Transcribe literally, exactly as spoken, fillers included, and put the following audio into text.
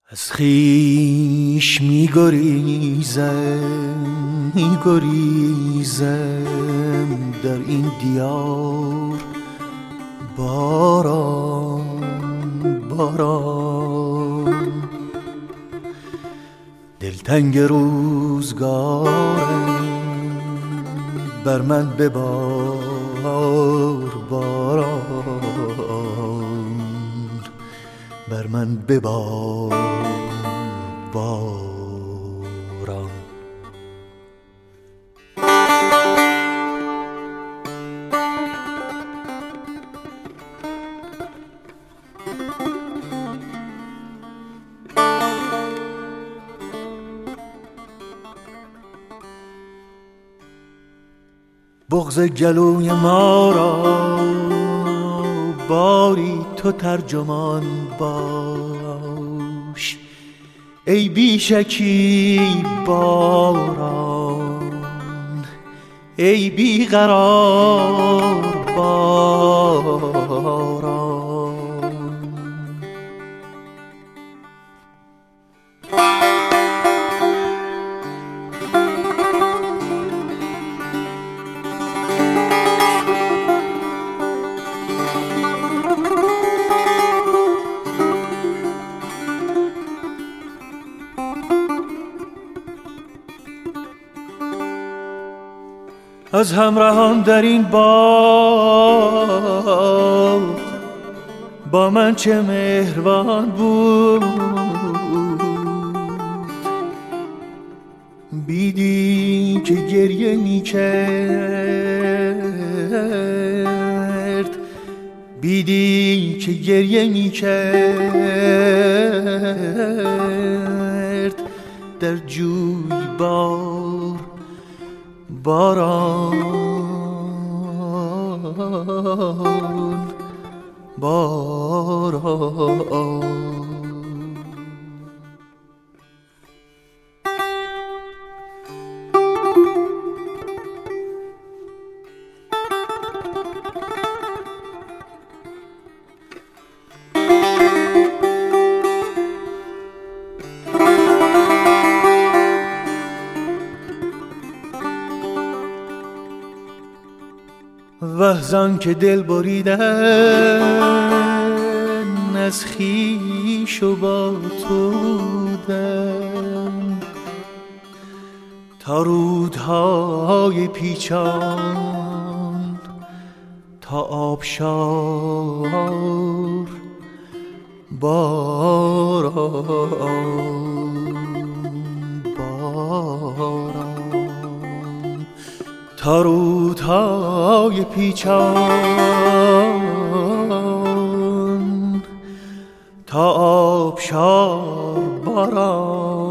از خویش می گریزم می گریزم در این دیار باران باران دلتنگ روزگارم بر من ببار باران بر من ببار باران. بغض گلوی ما را باری تو ترجمان باش ای بی شکیب باران ای بی قرار باران. از همراهان در این باغ با من چه مهربان بود بیدی که گریه می کرد بیدی که گریه می کرد در جویبار باران باران. وحزان که دل بریدن از خویش و با تو بودم تا رودهای پیچان تا آبشار باران باران تا رودهای پیچان تا آبشار باران.